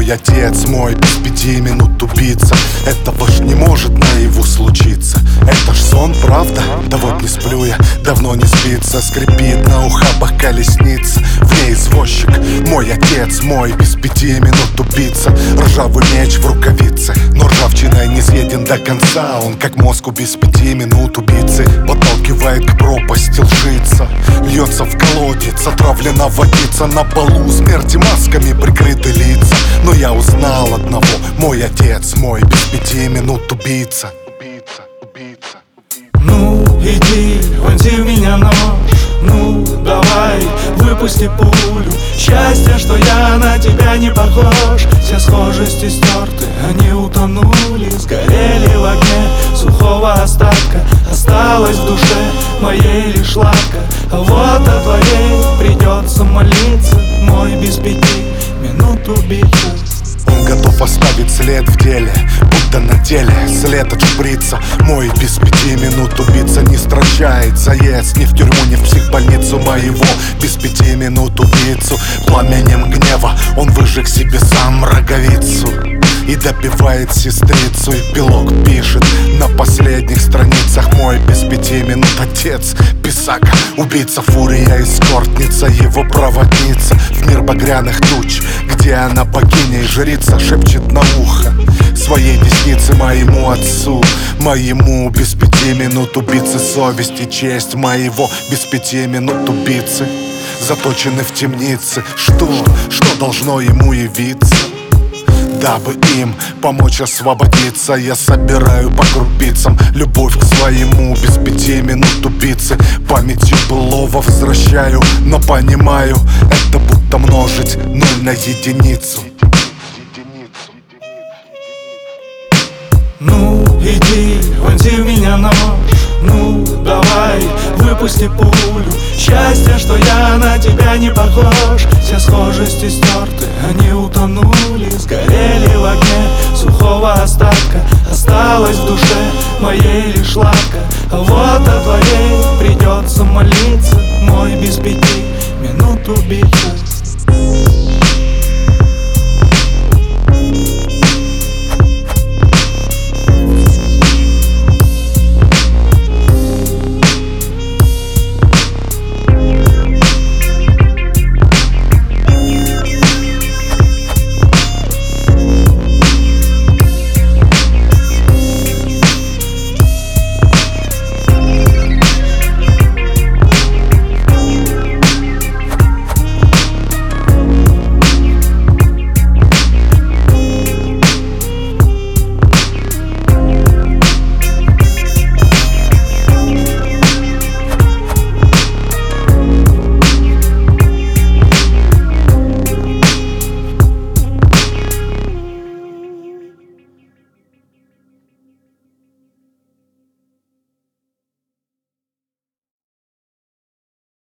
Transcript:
мой отец, мой без 5 минут убийца. Этого ж не может наяву случиться. Это ж сон, правда? Да вот не сплю я, давно не спится. Скрипит на ухабах колесница, в ней извозчик. Мой отец, мой без 5 минут убийца. Ржавый меч в рукавице, но ржавчиной не съеден до конца. Он как мозгу без 5 минут убийцы. Подталкивает к пропасти, лжица. Льется в колодец, отравлена водица. На полу смерти масками прикрыты лица. Но я узнал одного: мой отец, мой без 5 минут убийца. Ну, иди, вонзи в меня нож. Ну, давай, выпусти пулю. Счастье, что я на тебя не похож. Все схожести стерты, они утонули. Сгорели в огне сухого остатка. Осталась в душе моей лишь лапка. А вот о твоей придется молиться. Мой без 5 минут убийца. Он готов оставить след в деле, будто на теле след от шприца. Мой без 5 минут убийца не стращает заезд ни в тюрьму, ни в психбольницу. Моего без 5 минут убийцу пламенем гнева он выжег себе сам роговицу. И добивает сестрицу, эпилог пишет на последних страницах. Мой без 5 минут отец, писака, убийца, фурия, эскортница, его проводница в мир багряных туч, где она богиня и жрица шепчет на ухо своей десницы моему отцу. Моему без 5 минут убийцы совесть и честь моего без 5 минут убийцы заточены в темнице. Что должно ему явиться, дабы им помочь освободиться? Я собираю по крупицам любовь к своему без 5 минут убийцы. Памятью былого возвращаю, но понимаю, это будто множить 0 на единицу. Ну, иди, вонзи в меня нож. Ну, давай, выпусти пулю. Счастье, что я на тебя не похож. Все схожести стерты, они утонули. Сгорели в огне сухого остатка. Осталась в душе моей лишь лапка. А вот о твоей придется молиться. Мой без 5 минут убийца.